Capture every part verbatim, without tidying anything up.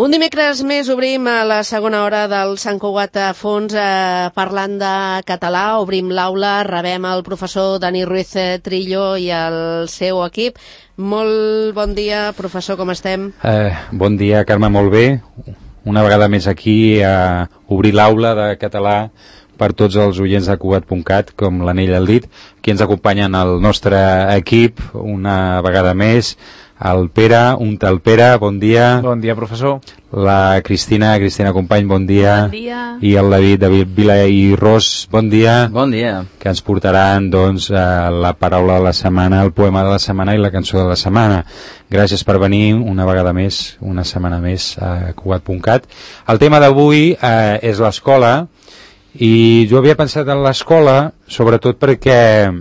Un dimecres més obrim a la segona hora del Sant Cugat a fons eh, parlant de català. Obrim l'aula, rebem el professor Dani Ruiz Trillo i el seu equip. Molt bon dia, professor, com estem? Eh, bon dia, Carme, molt bé. Una vegada més aquí a obrir l'aula de català per tots els oients de Cugat punt cat, com l'anell al dit. Aquí ens acompanyen el nostre equip una vegada més. El Pere, un tal Pere, bon dia. Bon dia, professor. La Cristina, Cristina Company, bon dia. Bon dia. I el David, David Vila i Ros, bon dia. Bon dia. Que ens portaran, doncs, la paraula de la setmana, el poema de la setmana i la cançó de la setmana. Gràcies per venir una vegada més, una setmana més a Cugat punt cat. El tema d'avui eh, és l'escola, i jo havia pensat en l'escola, sobretot perquè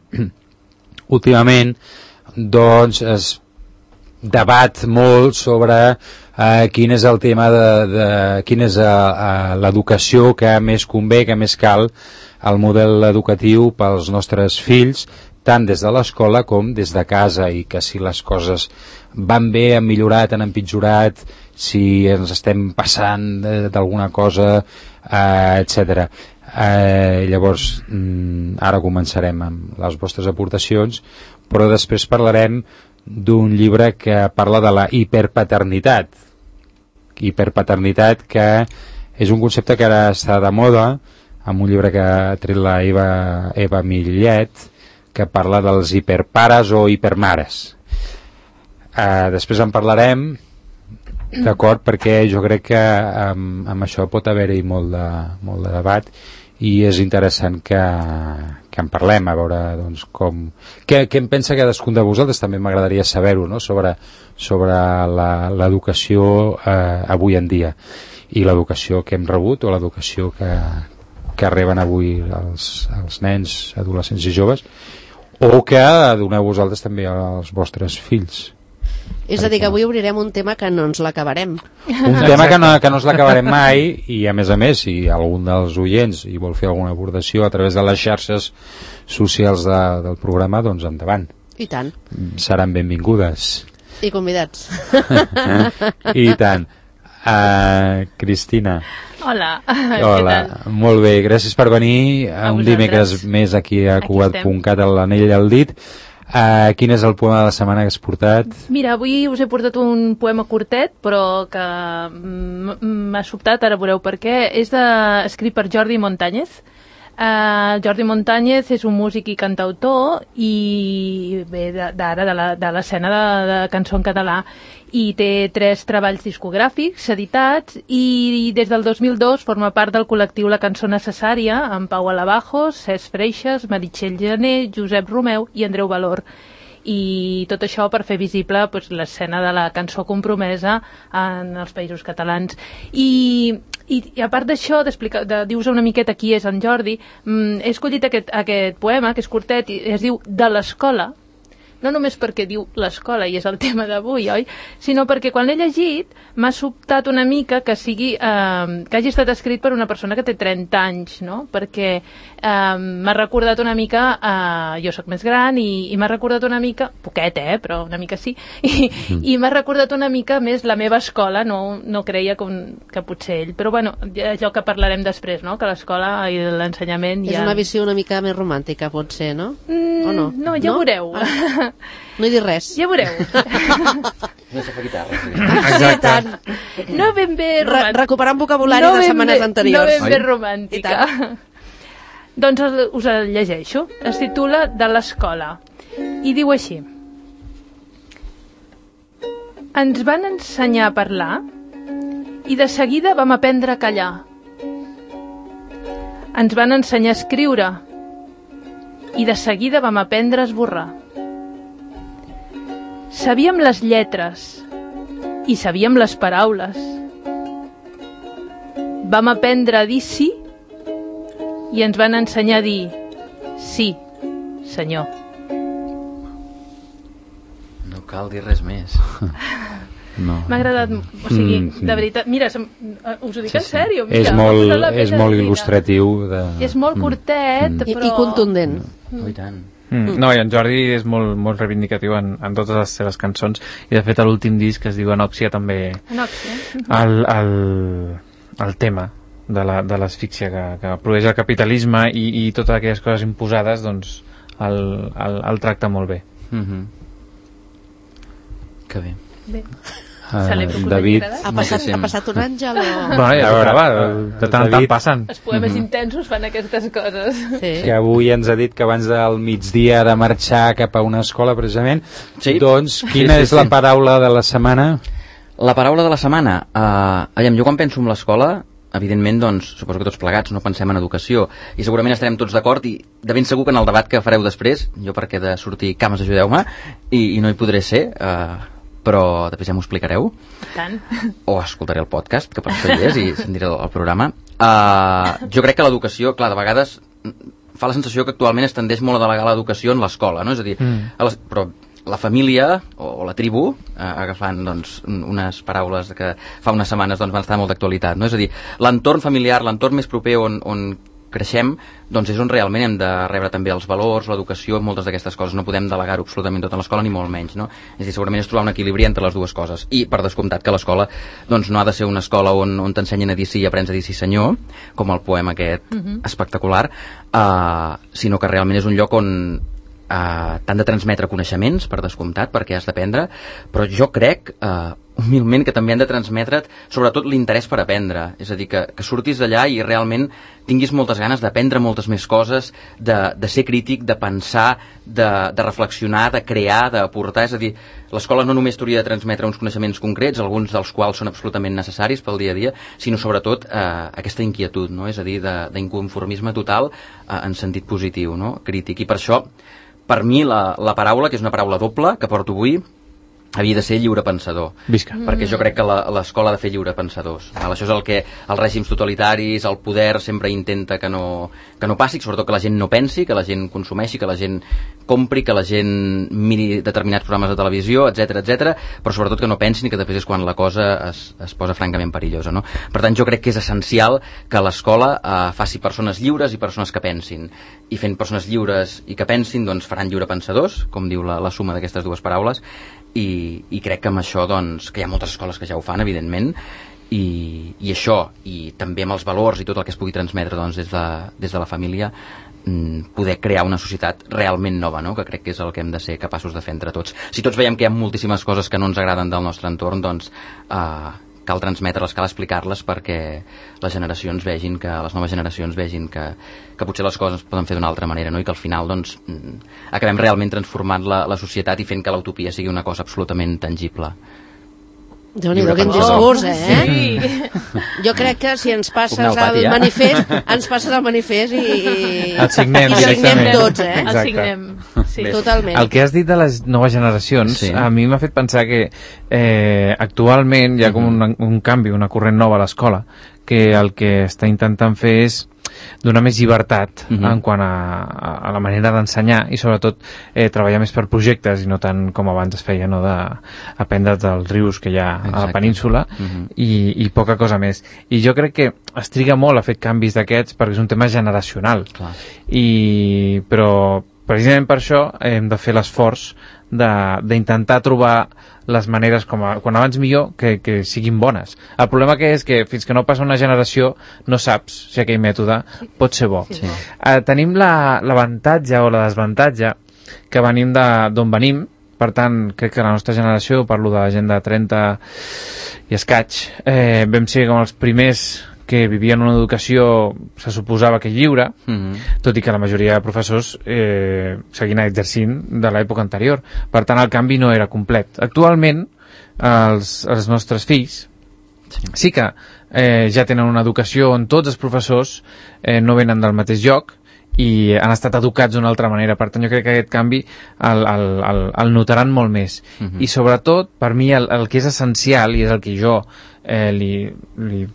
últimament, doncs, es debat molt sobre eh, quin és el tema de, de quina és eh, l'educació que més convé, que més cal el model educatiu pels nostres fills, tant des de l'escola com des de casa, i que si les coses van bé, han millorat, han empitjorat, si ens estem passant d'alguna cosa, eh, etcètera. Eh, llavors, mm, ara començarem amb les vostres aportacions, però després parlarem d'un llibre que parla de la hiperpaternitat. Hiperpaternitat, que és un concepte que ara està de moda, amb un llibre que ha tret la Eva, Eva Millet, que parla dels hiperpares o hipermares. Eh, després en parlarem, d'acord, perquè jo crec que amb, amb això pot haver-hi molt de, molt de debat, i és interessant que, que en parlem, a veure doncs, com, què, què en pensa cadascun de vosaltres. També m'agradaria saber-ho, no? sobre, sobre l'educació eh, avui en dia, i l'educació que hem rebut o l'educació que, que reben avui els, els nens, adolescents i joves, o que doneu vosaltres també als vostres fills. És a dir, que avui obrirem un tema que no ens l'acabarem. Un tema que no, que no ens l'acabarem mai, i a més a més, si algun dels oients hi vol fer alguna abordació a través de les xarxes socials de, del programa, doncs endavant. I tant. Seran benvingudes. I convidats. I tant. Uh, Cristina. Hola. Hola, molt bé, gràcies per venir a un dimecres més aquí a Cugat punt cat, a l'anell al dit. Uh, quin és el poema de la setmana que has portat? Mira, avui us he portat un poema curtet, però que m'ha sobtat, ara veureu per què. És de, escrit per Jordi Montañez. Uh, Jordi Montañez és un músic i cantautor, i ve d'ara de l'escena de, de cançó en català, i té tres treballs discogràfics editats, i des del dos mil dos forma part del col·lectiu La Cançó Necessària, amb Pau Alabajos, Cesc Freixas, Meritxell Gené, Josep Romeu i Andreu Valor. I tot això per fer visible doncs, l'escena de la cançó compromesa en els països catalans. I, i, i a part d'això, de dir-vos una miqueta qui és en Jordi, mm, he escollit aquest, aquest poema, que és curtet, i es diu De l'escola, no només perquè diu l'escola i és el tema d'avui, oi? Sinó perquè quan l'he llegit m'ha sobtat una mica que sigui eh, que hagi estat escrit per una persona que té trenta anys, no? Perquè eh, m'ha recordat una mica, eh, jo sóc més gran, i, i m'ha recordat una mica, poquet, eh, però una mica sí, i, mm. i m'ha recordat una mica més la meva escola, no, no creia com, que potser ell, però bueno, allò que parlarem després, no? Que l'escola i l'ensenyament és ja... una visió una mica més romàntica, potser, no? Mm, o no? No, ja no? veureu. Ah. No he dit res. Ja veureu. No sé fer guitarra. Exacte. No ben bé romàntica. Re recuperant vocabulari no de setmanes bé, anteriors. No ben bé romàntica. Doncs us el llegeixo. Es titula De l'escola. I diu així. Ens van ensenyar a parlar i de seguida vam aprendre a callar. Ens van ensenyar a escriure i de seguida vam aprendre a esborrar. Sabíem les lletres i sabíem les paraules. Vam aprendre a dir sí i ens van ensenyar a dir sí, senyor. No cal dir res més. No. M'ha agradat, o sigui, mm, de veritat, mira, us ho dic sí, en sèrio, mira, és molt, és molt il·lustratiu de... és molt curtet, mm. però... I, i contundent. Mm. Oh, i tant. Mm. No, i en Jordi és molt, molt reivindicatiu en, en totes les seves cançons, i de fet a l'últim disc que es diu Anòxia també Anòxia. el, el, el tema de la- de l'asfíxia que, que produeix el capitalisme i, i totes aquelles coses imposades, doncs el, el, el tracta molt bé. Mm-hmm. Que bé. Bé. Uh, Celebro que us hagi David, agradat. Ha passat, Moltíssim. ha passat un àngel o...? Bueno, ja A veure, tocava, eh, de tant en tant David- passen. Els poemes Mhm. intensos fan aquestes coses. Sí. que avui ens ha dit que abans del migdia ha de marxar cap a una escola precisament. Sí. Doncs quina Sí, sí, és la sí. paraula de la setmana? La paraula de la setmana. Uh, aviam, jo quan penso en l'escola, evidentment, doncs, suposo que tots plegats no pensem en educació, i segurament estarem tots d'acord, i de ben segur que en el debat que fareu després, jo perquè he de sortir cames, ajudeu-me, i, i no hi podré ser, uh, però després ja m'ho explicareu, Tant. o escoltaré el podcast, que per això hi és, i sentiré el, el programa. Uh, jo crec que l'educació, clar, de vegades mm, fa la sensació que actualment es tendeix molt a delegar l'educació en l'escola, no? És a dir, Mm. a les, però la família o, o la tribu, eh, agafant doncs, un- unes paraules que fa unes setmanes doncs, van estar molt d'actualitat, no? És a dir, l'entorn familiar, l'entorn més proper on, on creixem, doncs és on realment hem de rebre també els valors, l'educació, moltes d'aquestes coses. No podem delegar-ho absolutament tot a l'escola, ni molt menys, no? És a dir, segurament és trobar un equilibri entre les dues coses. I, per descomptat, que l'escola doncs, no ha de ser una escola on, on t'ensenyen a dir sí i aprens a dir sí senyor, com el poema aquest Mhm. espectacular, uh, sinó que realment és un lloc on uh, t'han de transmetre coneixements, per descomptat, perquè has d'aprendre, però jo crec, uh, humilment, que també han de transmetre't sobretot l'interès per aprendre, és a dir, que, que surtis d'allà i realment tinguis moltes ganes d'aprendre moltes més coses, de, de ser crític, de pensar, de, de reflexionar, de crear, d'aportar, és a dir, l'escola no només t'hauria de transmetre uns coneixements concrets, alguns dels quals són absolutament necessaris pel dia a dia, sinó sobretot eh, aquesta inquietud, no? És a dir, de- d'inconformisme total eh, en sentit positiu, no? Crític, i per això per mi la, la paraula, que és una paraula doble que porto avui, havia de ser lliurepensador. Visca. Perquè jo crec que la- l'escola ha de fer lliurepensadors. Val? Això és el que els règims totalitaris, el poder sempre intenta que no, que no passi, sobretot que la gent no pensi, que la gent consumeixi, que la gent compri, que la gent miri determinats programes de televisió, etc etc, però sobretot que no pensin i que després és quan la cosa es, es posa francament perillosa. No? Per tant, jo crec que és essencial que l'escola eh, faci persones lliures i persones que pensin. I fent persones lliures i que pensin, doncs faran lliurepensadors, com diu la, la suma d'aquestes dues paraules, i, i crec que amb això, doncs, que hi ha moltes escoles que ja ho fan, evidentment, i, i això, i també amb els valors i tot el que es pugui transmetre doncs, des, de, des de la família, mm, poder crear una societat realment nova, no? Que crec que és el que hem de ser capaços de fer entre tots. Si tots veiem que hi ha moltíssimes coses que no ens agraden del nostre entorn, doncs eh, cal transmetre-les, cal explicar-les perquè les generacions vegin, que les noves generacions vegin que, que potser les coses es poden fer d'una altra manera, no? I que al final doncs, mm, acabem realment transformant la, la societat i fent que l'utopia sigui una cosa absolutament tangible. Déu-n'hi-do, quin Lliurepensador. discurs, eh? Sí. Jo crec que si ens passes Puc anar al pati, el ja? manifest, ens passes el manifest i... El signem i signem directament. tots, eh? El Exacte. signem. Sí. Totalment. El que has dit de les noves generacions, Sí. a mi m'ha fet pensar que eh, actualment hi ha com un, un canvi, una corrent nova a l'escola, que el que està intentant fer és donar més llibertat Mhm. en quant a, a, a la manera d'ensenyar i sobretot eh, treballar més per projectes i no tant com abans es feia, no, d'aprendre dels rius que hi ha a la Exacte. península Mhm. i, i poca cosa més. I jo crec que es triga molt a fer canvis d'aquests perquè és un tema generacional. Clar. I, però precisament per això hem de fer l'esforç de- d'intentar trobar les maneres, com a, quan abans millor, que, que siguin bones. El problema que és que fins que no passa una generació no saps si aquell mètode pot ser bo. Sí. Eh, tenim la- l'avantatge o la desavantatge que venim de- d'on venim, per tant, crec que la nostra generació, parlo de la gent de trenta i escaig, eh, vam ser com els primers que vivien una educació, se suposava que lliure, Mhm. tot i que la majoria de professors eh, seguien exercint de l'època anterior. Per tant, el canvi no era complet. Actualment, els, els nostres fills Sí. sí que eh, ja tenen una educació on tots els professors eh, no venen del mateix lloc i han estat educats d'una altra manera. Per tant, jo crec que aquest canvi el, el, el, el notaran molt més. Mhm. I sobretot, per mi, el, el que és essencial, i és el que jo eh, li, li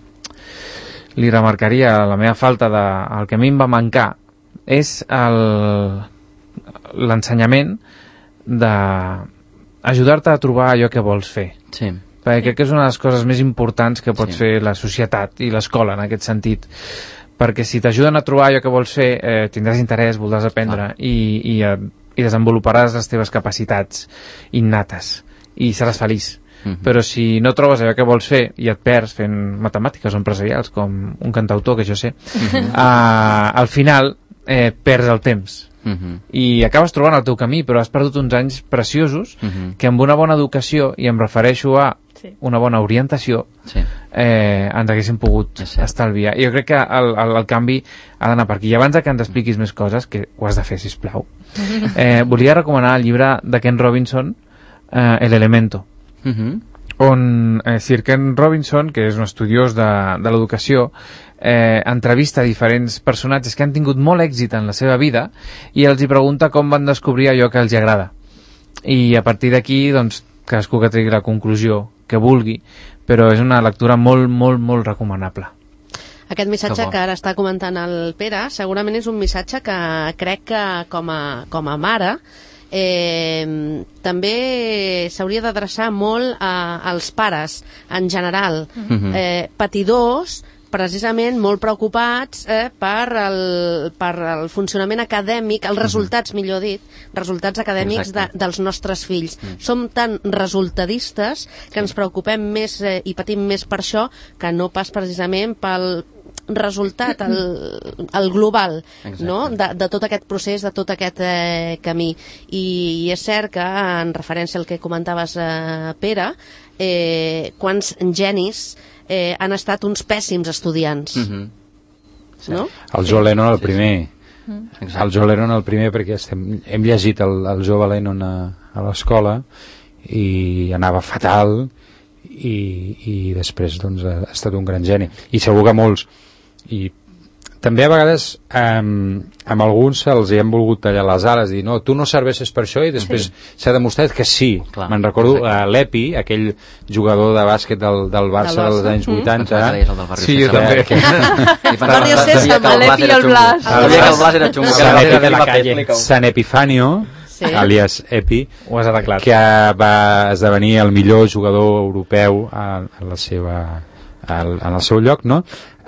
li remarcaria la meva falta de... el que a mi em va mancar és el- l'ensenyament de ajudar-te a trobar allò que vols fer. Sí. Perquè crec que és una de les coses més importants que pot Sí. fer la societat i l'escola en aquest sentit. perquè si t'ajuden a trobar allò que vols fer, eh, tindràs interès, voldràs aprendre, i, i, i desenvoluparàs les teves capacitats innates, i seràs feliç. Uh-huh. Però si no trobes allò que vols fer i et perds fent matemàtiques o empresarials, com un cantautor que jo sé, uh-huh. uh, al final eh, perds el temps. Uh-huh. I acabes trobant el teu camí, però has perdut uns anys preciosos uh-huh. que amb una bona educació, i em refereixo a sí. una bona orientació, sí. eh, ens haguéssim pogut estalviar. I jo crec que el, el, el canvi ha d'anar per aquí. I abans que ens expliquis més coses, que ho has de fer, sisplau, eh, volia recomanar el llibre de Ken Robinson, eh, El Elemento, uh-huh. on eh, Sir Ken Robinson, que és un estudiós de, de l'educació, eh, entrevista diferents personatges que han tingut molt èxit en la seva vida i els hi pregunta com van descobrir allò que els agrada. I a partir d'aquí, doncs, cadascú que tregui la conclusió que vulgui, però és una lectura molt, molt, molt recomanable. Aquest missatge que ara està comentant el Pere, segurament és un missatge que crec que com a, com a mare Eh, també s'hauria d'adreçar molt a, als pares en general, uh-huh. eh, patidors precisament molt preocupats eh, per, el, per el funcionament acadèmic, els resultats, uh-huh. millor dit, resultats acadèmics de, dels nostres fills. Uh-huh. Som tan resultadistes que ens preocupem més eh, i patim més per això que no pas precisament pel resultat, el, el global, no? de, de tot aquest procés, de tot aquest eh, camí. I, I és cert que, en referència al que comentaves, eh, Pere, eh, quants genis eh, han estat uns pèssims estudiants. Mm-hmm. Sí. No? El John Lennon el primer. Sí, sí. El John Lennon el primer, perquè estem, hem llegit el, el jove Lennon a, a l'escola i anava fatal i, i després doncs, ha estat un gran geni. I segur que molts. I també a vegades um, amb alguns se'ls hi han volgut tallar les ales, dir no, tu no serveixes per això, i després s'ha sí. demostrat que sí. Clar, me'n recordo a uh, l'Epi, aquell jugador de bàsquet del, del Barça del dels anys vuitanta. Mm. Sí, jo també. El barri César, l'Epi i el Blas. Sabia que el Blas era xungo. Sant Epifanio, sí. alias Epi, ho has arreglat, que va esdevenir el millor jugador europeu a, a la seva, al, en el seu lloc, no?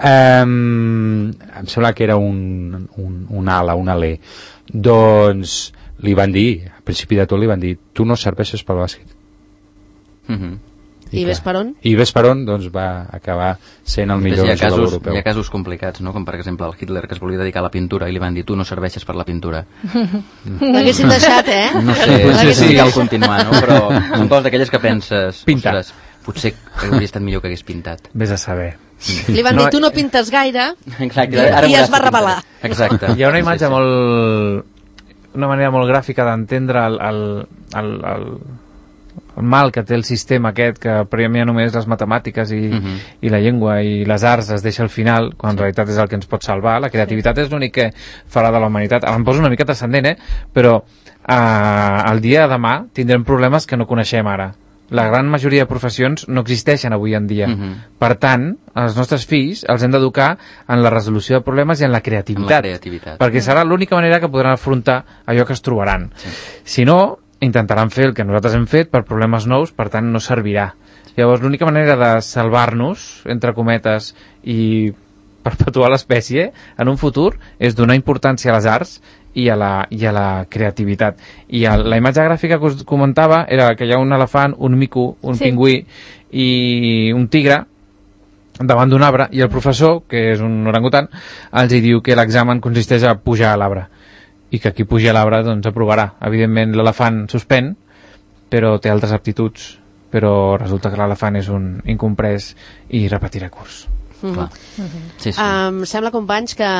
Um, em sembla que era un, un, un ala, un alè. Doncs li van dir, al principi de tot li van dir, tu no serveixes pel bàsquet. Mm-hmm. I, I ves per on? I ves per on, doncs va acabar sent el millor jugador casos, europeu. Hi ha casos complicats, no? Com per exemple el Hitler, que es volia dedicar a la pintura i li van dir, tu no serveixes per la pintura. L'haguessin deixat, eh? No sé, sí, sí, cal continuar, no? Però són coses d'aquelles que penses, ostres, potser hauria estat millor que hagués pintat. Vés a saber. Sí. Li van dir, tu no pintes gaire. Exacte, ara i es va revelar. Exacte. Hi ha una imatge sí, sí. molt, una manera molt gràfica d'entendre el, el, el, el, el mal que té el sistema aquest, que premia només les matemàtiques i, uh-huh. i la llengua i les arts es deixa al final, quan sí. en realitat és el que ens pot salvar. La creativitat sí. és l'únic que farà de la humanitat. Em poso una mica transcendent, eh? Però eh, el dia de demà tindrem problemes que no coneixem ara. La gran majoria de professions no existeixen avui en dia. Uh-huh. Per tant, els nostres fills els hem d'educar en la resolució de problemes i en la creativitat. En la creativitat. Perquè serà l'única manera que podran afrontar allò que es trobaran. Sí. Si no, intentaran fer el que nosaltres hem fet per problemes nous, per tant no servirà. Llavors, l'única manera de salvar-nos, entre cometes, i perpetuar l'espècie en un futur és donar importància a les arts i a la, i a la creativitat. I a la imatge gràfica que us comentava era que hi ha un elefant, un mico, un sí. pingüí i un tigre davant d'un arbre, i el professor, que és un orangutan, els hi diu que l'examen consisteix a pujar a l'arbre, i que qui puja a l'arbre doncs aprovarà. Evidentment l'elefant suspèn, però té altres aptituds, però resulta que l'elefant és un incomprès i repetirà curs. Mm-hmm. Mm-hmm. Sí, sí. Um, sembla, companys, que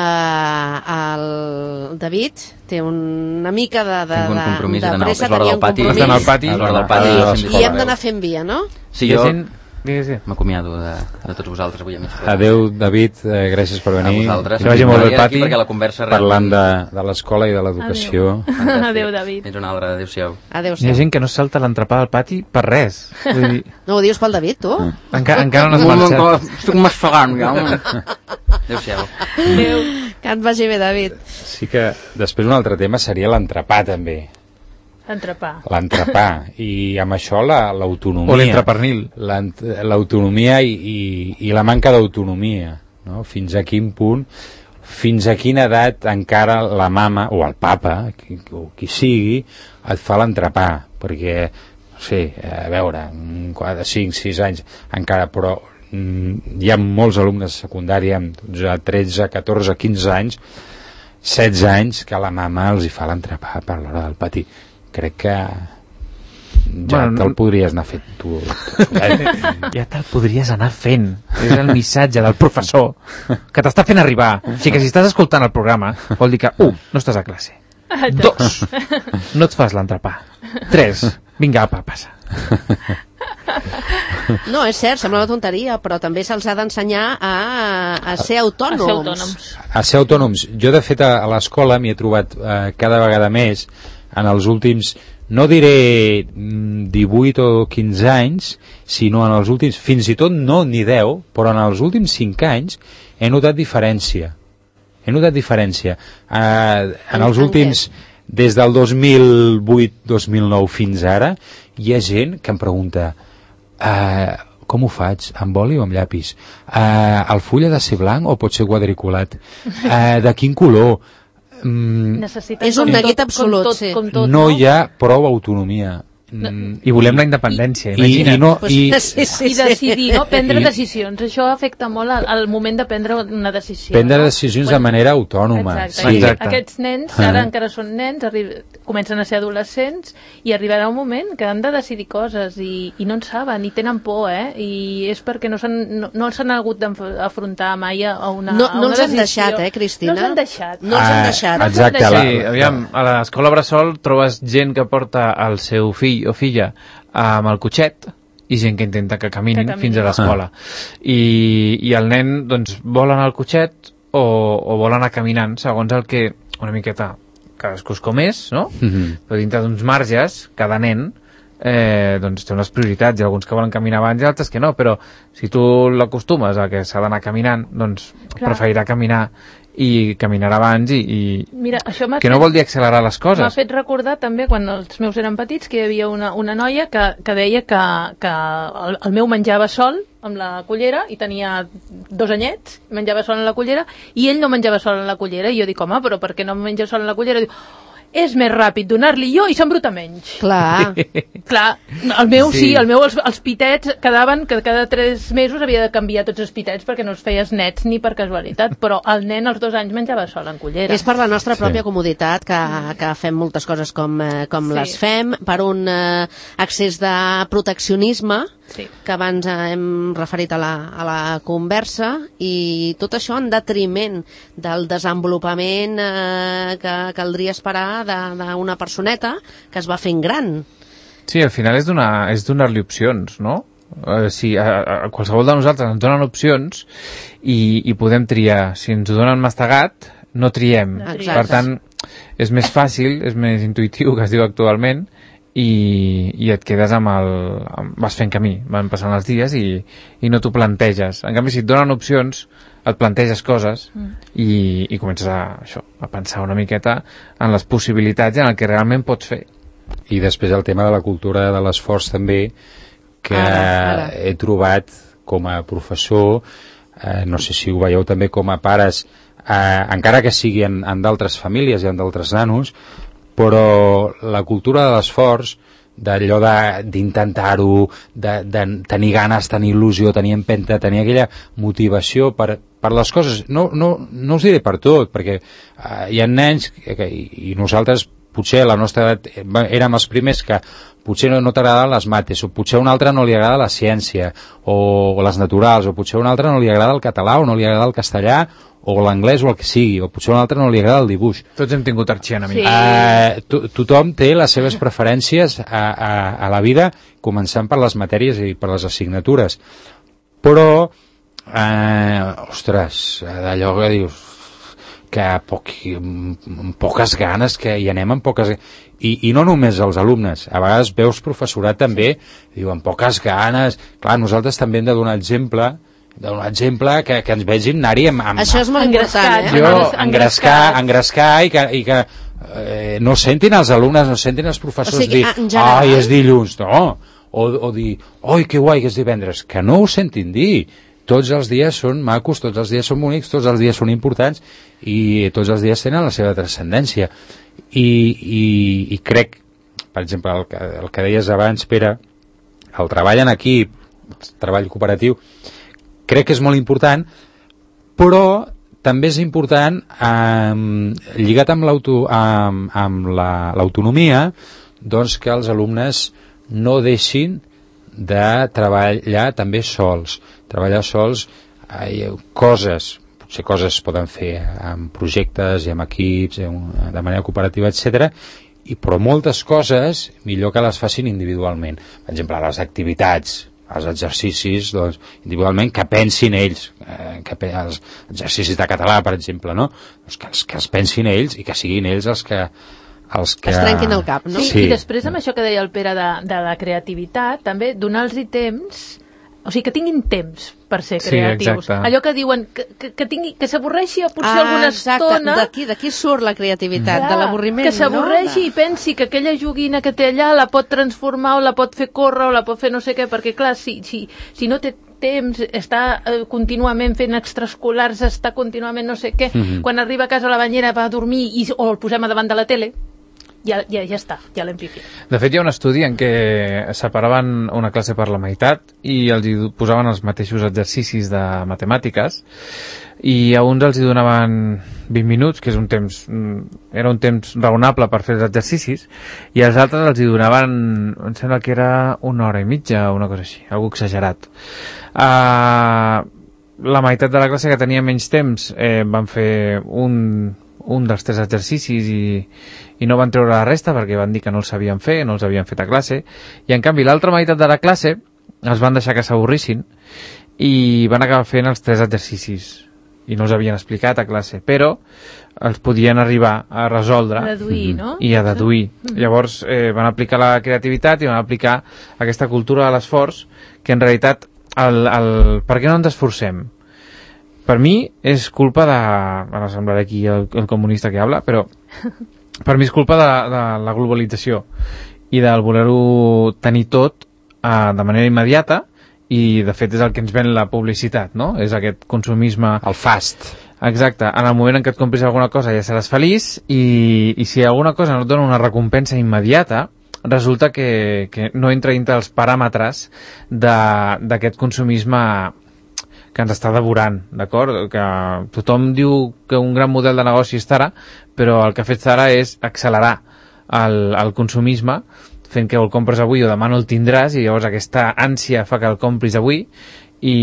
el David té una mica de, de, un compromís de, de pressa, és l'hora del pati, compromís, al pati, l'hora del pati i, i hem d'anar fent via, no? Sí, jo m'acomiado de, de tots vosaltres avui. Adéu, David, eh, gràcies per venir. A vosaltres. Que vagi molt bé pati, perquè la conversa parlant de, de l'escola i de l'educació. Adéu. Adéu, David. Fins una altra, adéu-siau. Adéu-siau. Hi ha gent que no salta l'entrepà del pati per res. Vull dir... No ho dius pel David, tu? Enca encara no has marxat. Estic mastegant, ja. Adéu-siau. Adéu. Que et vagi bé, David. Sí que després un altre tema seria l'entrepà, també. L'entrepà. L'entrepà. I amb això l'autonomia. La, o l'entrepernil. L'autonomia i, i, i la manca d'autonomia. No? Fins a quin punt fins a quina edat encara la mama o el papa, qui, o qui sigui, et fa l'entrepà, perquè, no sé, a veure, quatre, cinc, sis anys encara, però mm, hi ha molts alumnes de secundària amb tretze, catorze, quinze anys, setze anys, que la mama els hi fa l'entrepà per l'hora del patí. Crec que ja bueno, te'l podries anar fent tu. Ja te'l podries anar fent. És el missatge del professor que t'està fent arribar. Així que si estàs escoltant el programa, vol dir que, un, no estàs a classe. Dos, no et fas l'entrepà. Tres, vinga, apa, passa. No, és cert, sembla una tonteria, però també se'ls ha d'ensenyar a, a ser autònoms. A ser autònoms. A ser autònoms. Jo, de fet, a, a l'escola m'hi he trobat eh, cada vegada més en els últims, no diré divuit o quinze anys, sinó en els últims, fins i tot no ni deu, però en els últims cinc anys he notat diferència. He notat diferència. Eh, en els últims, des del dos mil vuit dos mil nou fins ara, hi ha gent que em pregunta eh, com ho faig, amb boli o amb llapis? Eh, el full ha de ser blanc o pot ser quadriculat? Eh, de quin color? Mm, és un neguit absolut, tot, sí. com tot, no, no hi ha prou autonomia. Mm, I volem la independència, I, imagina't. I, no, pues, i, sí, sí, I decidir, no? Prendre I, decisions. Això afecta molt al, al moment de prendre una decisió. Prendre no? decisions bueno, de manera autònoma. Exacte. Sí. Exacte. Aquests nens, ara encara són nens, arriba, comencen a ser adolescents i arribarà un moment que han de decidir coses i, i no en saben, i tenen por, eh? I és perquè no s'han no, no s'han hagut d'afrontar mai a una, no, a no una els han decisió. deixat, eh, Cristina? No els han deixat. No els han deixat. Ah, exacte. No els han La, Sí, aviam, a l'escola Bressol trobes gent que porta el seu fill o filla amb el cotxet i gent que intenta que caminin, que caminin. fins a l'escola. I, I el nen, doncs, vol anar al cotxet o, o vol anar caminant, segons el que una miqueta cadascú és com és, no? mm-hmm. Però dintre d'uns marges, cada nen eh, doncs té unes prioritats, i alguns que volen caminar abans i altres que no, però si tu l'acostumes a que s'ha d'anar caminant, doncs Clar. preferirà caminar i caminar abans i, i... Mira, això m'ha que no fet- vol dir accelerar les M'ha coses. fet recordar també quan els meus eren petits que hi havia una, una noia que, que deia que, que el, el meu menjava sol amb la cullera i tenia dos anyets, menjava sol en la cullera i ell no menjava sol en la cullera i jo dic, home, però per què no menja sol en la cullera? I diu, és més ràpid donar-li jo i s'embruta menys. Clar. Clar, el meu sí, Sí. el meu els, els pitets quedaven que cada tres mesos havia de canviar tots els pitets perquè no els feies nets ni per casualitat, però el nen als dos anys menjava sol en cullera. És per la nostra pròpia Sí. comoditat que, que fem moltes coses com, eh, com Sí. les fem, per un eh, excés de proteccionisme, Sí. que abans eh, hem referit a la, a la conversa, i tot això en detriment del desenvolupament eh, que caldria esperar d'una personeta que es va fent gran. Sí, al final és donar- és donar-li opcions, no? Eh, si a, a qualsevol de nosaltres ens donen opcions i, i podem triar. Si ens ho donen mastegat, no triem. No triem. Per tant, és més fàcil, és més intuïtiu, que es diu actualment, i, i et quedes amb el... Amb, vas fent camí, van passant els dies i, i no t'ho planteges. En canvi, si et donen opcions, et planteges coses Mm. i, i comences a, això, a pensar una miqueta en les possibilitats i en el que realment pots fer. I després el tema de la cultura de l'esforç també, que Ara, ara. he trobat com a professor, eh, no sé si ho veieu també com a pares, eh, encara que sigui en, en d'altres famílies i en d'altres nanos, però la cultura de l'esforç, d'allò de- d'intentar-ho, de, de tenir ganes, tenir il·lusió, tenir empenta, tenir aquella motivació per, per les coses, no, no, no us diré per tot, perquè eh, hi ha nens que, que, i nosaltres potser a la nostra edat eh, va- érem els primers que potser no, no t'agraden les mates, o potser a un altre no li agrada la ciència, o, o les naturals, o potser a un altre no li agrada el català, o no li agrada el castellà, o l'anglès, o el que sigui, o potser a un altre no li agrada el dibuix. Tots hem tingut arxiant, Sí. amics. Eh, to tothom té les seves preferències a, a, a la vida, començant per les matèries i per les assignatures. Però, eh, ostres, d'allò que dius que poc, amb poques ganes, que hi anem amb poques i, i no només els alumnes, a vegades veus professorat també, diu amb poques ganes, clar, nosaltres també hem de donar exemple, de donar exemple que, que ens vegin anar-hi amb, amb, Això és molt Engrescat, important, eh? jo, Engrescat. engrescar, engrescar i que, i que eh, no sentin els alumnes, no sentin els professors O sigui, dir, en general- ai, és dilluns, no, o, o dir, oi, que guai que és divendres, que no ho sentin dir, tots els dies són macos, tots els dies són bonics, tots els dies són importants i tots els dies tenen la seva transcendència. I, i, i crec, per exemple, el que, el que deies abans, Pere, el treball en equip, el treball cooperatiu, crec que és molt important, però també és important, eh, lligat amb l'autonomia, doncs que els alumnes no deixin de treballar també sols. Treballar sols, eh, coses, potser coses es poden fer amb projectes i amb equips, de manera cooperativa, etcètera, i però moltes coses millor que les facin individualment. Per exemple, les activitats, els exercicis, doncs, individualment, que pensin ells, eh, que els exercicis de català, per exemple, no? Doncs que, els, que els pensin ells i que siguin ells els que els que... es trenquin el cap, no? Sí, sí. I després amb això que deia el Pere de, de la creativitat, també donar-los temps, o sigui, que tinguin temps per ser creatius. Sí, allò que diuen, que, que, que, tingui, que s'avorreixi potser ah, alguna exacte. estona... D'aquí, d'aquí surt la creativitat, ja, de l'avorriment, que s'avorreixi no? i pensi que aquella joguina que té allà la pot transformar o la pot fer córrer o la pot fer no sé què, perquè clar, si, si, si no té temps, està eh, contínuament fent extraescolars, està contínuament no sé què, mm-hmm. quan arriba a casa a la banyera va a dormir i, o el posem a davant de la tele, Ja, ja, ja està, ja l'hem pifiat. De fet, hi ha un estudi en què separaven una classe per la meitat i els hi posaven els mateixos exercicis de matemàtiques i a uns els hi donaven vint minuts, que és un temps, era un temps raonable per fer els exercicis, i als altres els hi donaven, em sembla que era una hora i mitja o una cosa així, algo exagerat. Uh, la meitat de la classe que tenia menys temps eh, van fer un... un dels tres exercicis i, i no van treure la resta perquè van dir que no els sabien fer, no els havien fet a classe, i en canvi l'altra meitat de la classe els van deixar que s'avorrissin i van acabar fent els tres exercicis i no els havien explicat a classe, però els podien arribar a resoldre a deduir, no? i a deduir. Mm-hmm. Llavors eh, van aplicar la creativitat i van aplicar aquesta cultura de l'esforç que en realitat el, el, per què no ens esforcem? Per mi és culpa de... Ara semblaré aquí el, el comunista que habla, però per mi és culpa de, de la globalització i del voler-ho tenir tot eh, de manera immediata i de fet és el que ens ven la publicitat, no? És aquest consumisme... El fast. Exacte. En el moment en què et compris alguna cosa ja seràs feliç i, i si alguna cosa no et dona una recompensa immediata, resulta que, que no entra dintre els paràmetres d'aquest consumisme que ens està devorant, d'acord? Que tothom diu que un gran model de negoci és Zara, però el que ha fet Zara és accelerar el, el consumisme, fent que el compres avui o demà no el tindràs, i llavors aquesta ànsia fa que el compris avui i,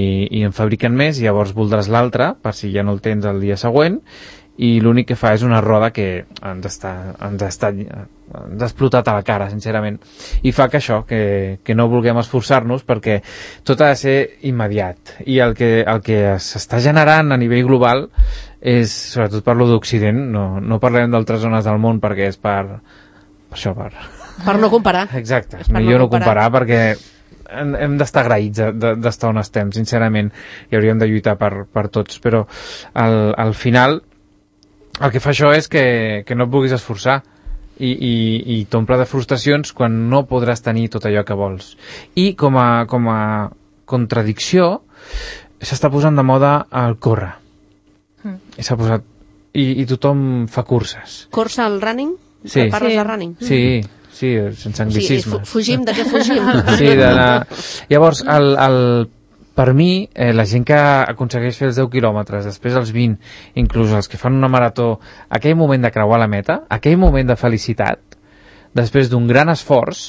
i en fabriquen més, i llavors voldràs l'altre per si ja no el tens el dia següent, i l'únic que fa és una roda que ens està, ens està ens ha explotat a la cara, sincerament, i fa que això, que, que no vulguem esforçar-nos perquè tot ha de ser immediat, i el que, el que s'està generant a nivell global és, sobretot per lo d'Occident, no, no parlem d'altres zones del món perquè és per, per això, per... Per no comparar. Exacte, és millor no comparar, no comparar perquè hem d'estar agraïts d'estar on estem, sincerament, i hauríem de lluitar per, per tots, però al, al final el que fa això és que, que no et vulguis esforçar i, i, i t'omple de frustracions quan no podràs tenir tot allò que vols. I com a, com a contradicció s'està posant de moda el córrer. Mm. S'ha posat i, i tothom fa curses. Cursa al running? Sí. Parles sí. de running? Sí, sí, sense anglicisme. O sigui, fugim, de què fugim? Sí, de la... Llavors, el, el per mi, eh, la gent que aconsegueix fer els deu quilòmetres, després els vint, inclús els que fan una marató, aquell moment de creuar la meta, aquell moment de felicitat, després d'un gran esforç,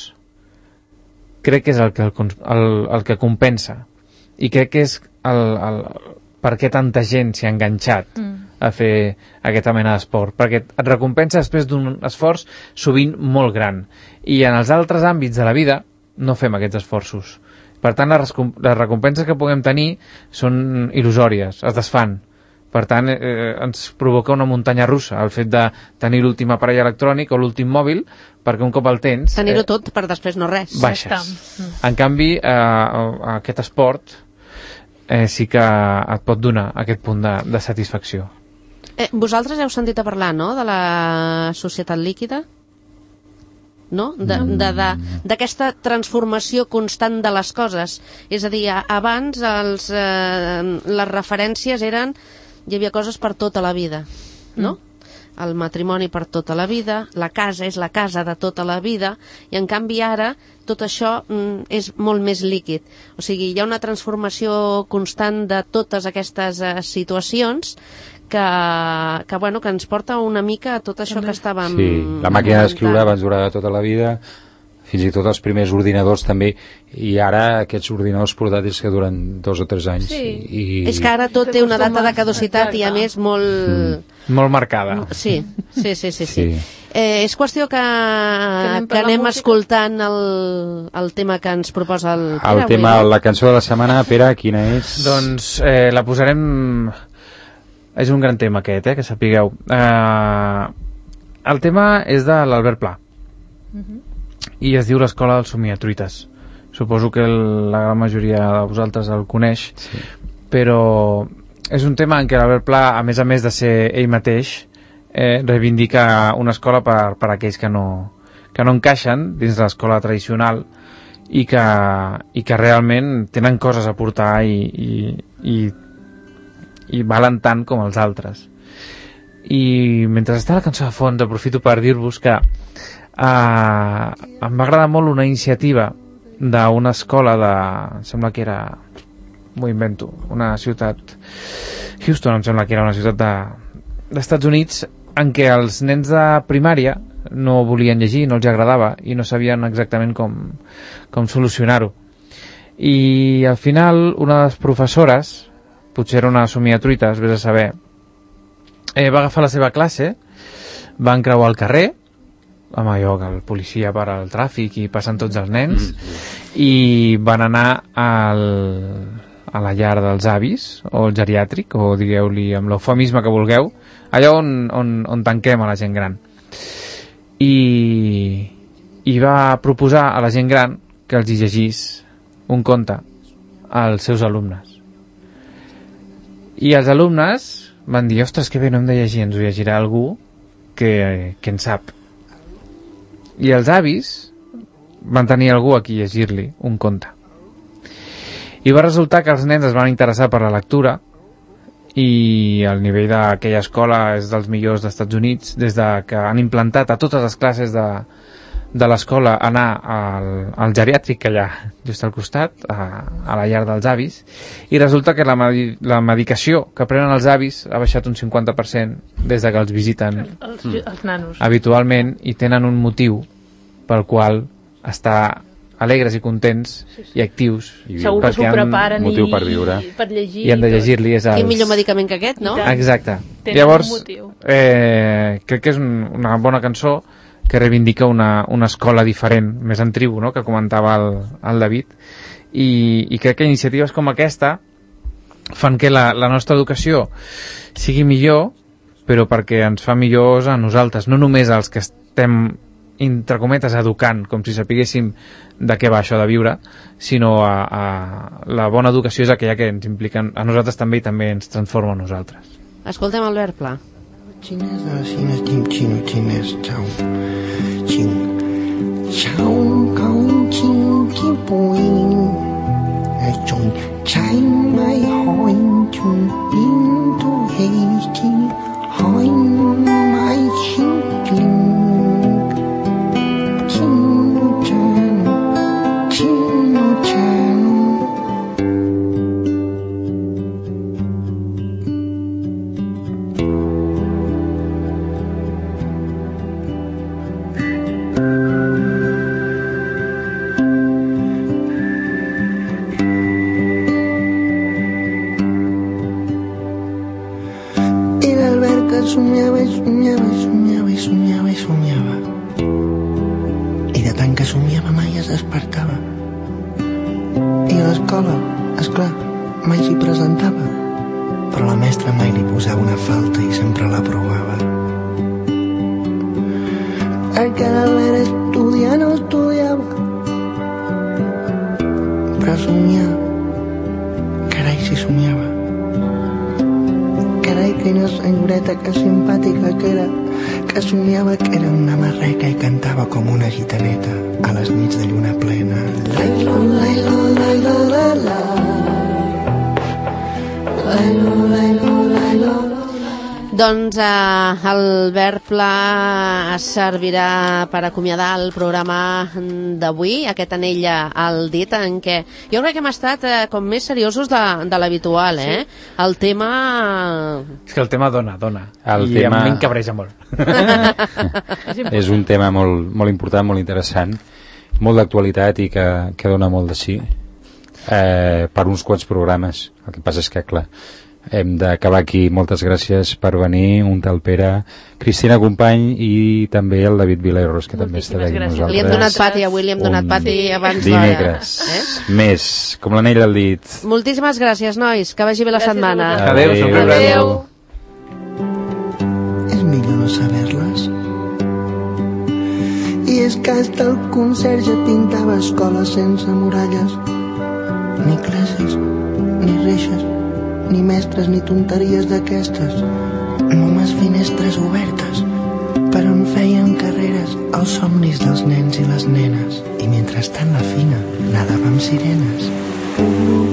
crec que és el que, el, el, el que compensa. I crec que és el, el, per què tanta gent s'hi ha enganxat mm. a fer aquesta mena d'esport. Perquè et recompensa després d'un esforç sovint molt gran. I en els altres àmbits de la vida no fem aquests esforços. Per tant, les, les recompenses que puguem tenir són il·lusòries, es desfan. Per tant, eh, ens provoca una muntanya russa, el fet de tenir l'últim aparell electrònic o l'últim mòbil, perquè un cop el tens... Tenir-ho eh, tot per després no res. Baixes. En canvi, eh, aquest esport eh, sí que et pot donar aquest punt de, de satisfacció. Eh, vosaltres heu sentit a parlar, no?, de la societat líquida? no? D'aquesta transformació constant de les coses. És a dir, abans els, eh, les referències eren, hi havia coses per tota la vida, no? Mm. El matrimoni per tota la vida, la casa és la casa de tota la vida, i en canvi ara tot això mm, és molt més líquid. O sigui, hi ha una transformació constant de totes aquestes eh, situacions que, que, bueno, que ens porta una mica a tot això que estàvem... Sí, la màquina d'escriure abans durava tota la vida, fins i tot els primers ordinadors també, i ara aquests ordinadors portàtils que duren dos o tres anys. Sí. I... És que ara tot té una data de caducitat i a més molt... Mm. Molt marcada. Sí, sí, sí, sí, sí. Sí. Eh, és qüestió que, que anem, que anem escoltant el, el tema que ens proposa el Pere. El tema, avui, la cançó de la setmana, Pere, quina és? Doncs eh, la posarem... És un gran tema aquest, eh, que sapigueu. Eh, el tema és de l'Albert Pla. Uh-huh. I es diu l'Escola dels Somiatruites. Suposo que el, la gran majoria de vosaltres el coneix, sí. Però és un tema en què l'Albert Pla, a més a més de ser ell mateix, eh, reivindica una escola per, per a aquells que no, que no encaixen dins de l'escola tradicional i que, i que realment tenen coses a portar i, i, i, i valen tant com els altres. I mentre està la cançó de fons, aprofito per dir-vos que Uh, em va agradar molt una iniciativa d'una escola de... em sembla que era... m'ho invento, una ciutat... Houston, em sembla que era una ciutat de, d'Estats Units, en què els nens de primària no volien llegir, no els agradava i no sabien exactament com, com solucionar-ho. I al final una de les professores, potser era una somiatruita, es vés a saber, eh, va agafar la seva classe, van creuar el carrer, amb allò que el policia para el tràfic i passen tots els nens, mm. i van anar al, a la llar dels avis o el geriàtric, o digueu-li amb l'eufemisme que vulgueu, allò on, on, on tanquem a la gent gran, i, i va proposar a la gent gran que els hi llegís un conte als seus alumnes, i els alumnes van dir, ostres, que bé, no hem de llegir, ens ho llegirà algú que, que en sap. I els avis van tenir algú a qui llegir-li un conte. I va resultar que els nens es van interessar per la lectura i el nivell d'aquella escola és dels millors dels Estats Units, des de que han implantat a totes les classes de, de l'escola anar al, al geriàtric allà, just al costat, a, a la llar dels avis, i resulta que la, medi, la medicació que prenen els avis ha baixat un cinquanta per cent des de que els visiten els, els nanos habitualment, i tenen un motiu pel qual estar alegres i contents, sí, sí, i actius. I segur que s'ho preparen i, per viure. per llegir. I han de llegir-li. És els... Quin millor medicament que aquest, no? Exacte. Tenen Llavors, un motiu. Eh, crec que és un, una bona cançó que reivindica una, una escola diferent, més en tribu, no?, que comentava el, el David, i, i crec que iniciatives com aquesta fan que la, la nostra educació sigui millor, però perquè ens fa millors a nosaltres, no només als que estem, entre cometes, educant, com si sapiguéssim de què va això de viure, sinó a, a la bona educació és aquella que ens implica a nosaltres també i també ens transforma a nosaltres. Escoltem Albert Pla. Xinesa, xines, xim, xino, xines, xau, xin, xau, cau, xin, xin, puin, chon, chai, mai, hoin, chun, in, tu, hei, xin, hoin, mai, xin, xin, somiava i somiava i somiava i somiava i somiava, i de tant que somiava mai es despertava, i a l'escola, esclar, mai s'hi presentava, però la mestra mai li posava una falta i sempre la provava. Perquè l'Albert estudiar no estudiava, però somiar, carai si somiava, carai marreca i una senyoreta que simpàtica que era, que somiava que era una marreca i cantava com una gitaneta a les nits de lluna plena. Lailo, lailo, lailo, lailo, lailo, lailo, lailo. Doncs eh, el verb pla servirà per acomiadar el programa d'avui, aquest anell al dit, en què jo crec que hem estat eh, com més seriosos de, de l'habitual, eh? Sí. El tema... És que el tema dona, dona. El I tema... a mi m'encabreja molt. És un tema molt, molt important, molt interessant, molt d'actualitat i que, que dona molt de sí eh, per uns quants programes. El que passa és que, clar, hem d'acabar aquí. Moltes gràcies per venir, un tal Pere, Cristina Company i també el David Vileros, que també està aquí amb nosaltres. Li hem donat pati avui, li hem donat un pati abans dimecres. Eh? Més, com l'anell al dit. Moltíssimes gràcies, nois, que vagi bé la gràcies setmana. Adéu, adéu. Adéu. És millor no saber-les. I és que hasta el conserge pintava escoles sense muralles, ni classes, ni reixes, ni mestres ni tonteries d'aquestes, només finestres obertes per on feien carreres els somnis dels nens i les nenes, i mentrestant la Fina nadava amb sirenes.